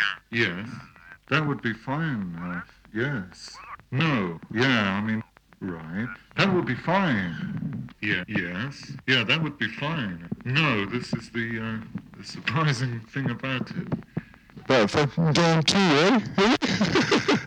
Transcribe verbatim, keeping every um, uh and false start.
Yes, that would be fine. Uh, yes. No, yeah, I mean, right. That would be fine. Yeah, yes. Yeah, that would be fine. No, this is the, uh, the surprising thing about it. Well, fucking game two, eh?